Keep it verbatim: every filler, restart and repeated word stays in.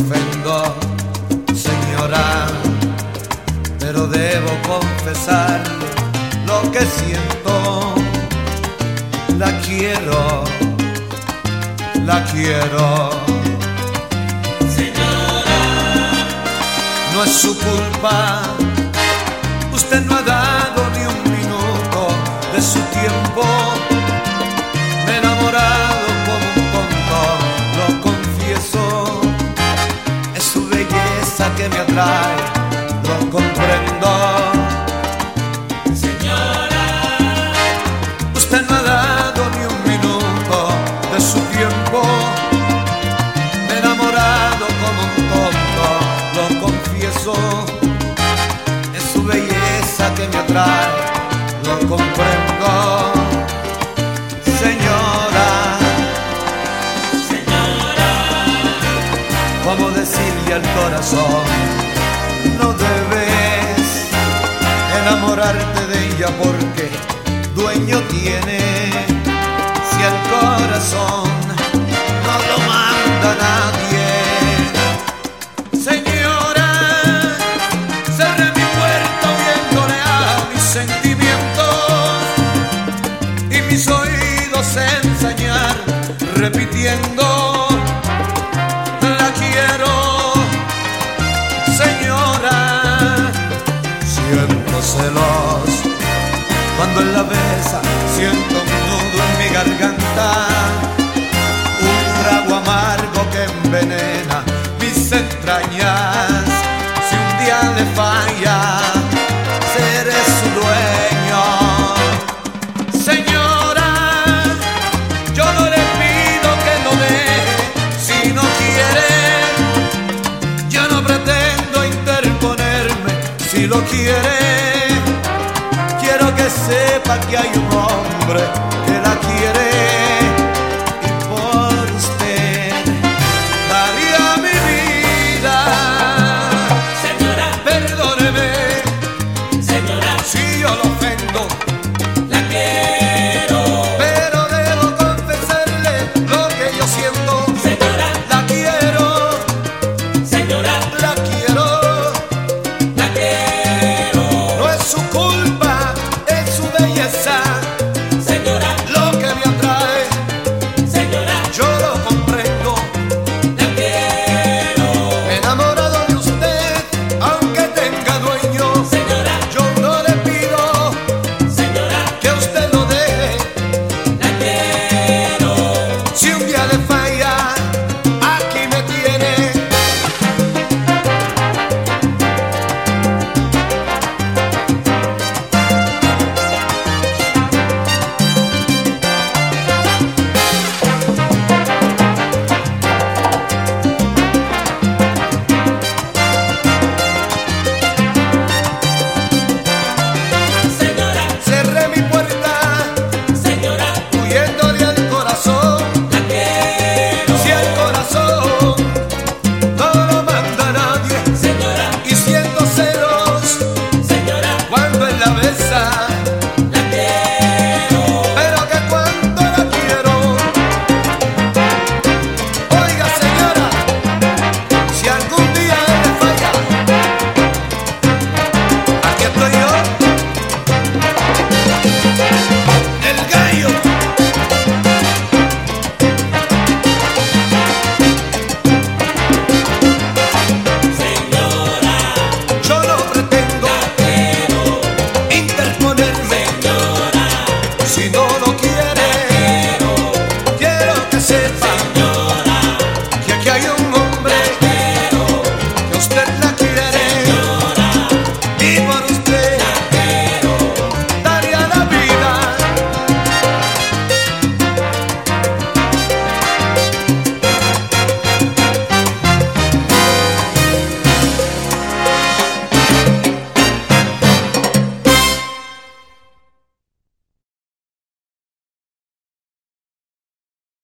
ofendo, señora, pero debo confesarle lo que siento. La quiero, la quiero. Señora, no es su culpa, usted no ha dado ni un minuto de su tiempo. Me he enamorado como un tonto, lo confieso. Es su belleza que me atrae, lo comprendo. señora, Usted no ha dado ni un minuto de su tiempo. Me he enamorado como un tonto, lo confieso. Es su belleza que me atrae, lo comprendo. Señora, señora, ¿cómo decirle al corazón? No debes enamorarte de ella porque dueño tiene. Si el corazón no lo manda nadie. Señora, cerré mi puerta oyéndole a mis sentimientos y mis oídos enseñar repitiendo: la quiero, señora. Siento celos cuando él la besa, siento un nudo en mi garganta, un trago amargo que envenena mis entrañas. Si un día le falla, seré su dueño. Señora, yo no le pido que lo deje si no quiere. Yo no pretendo interponerme si lo quiere. Quiero que sepa que hay un hombre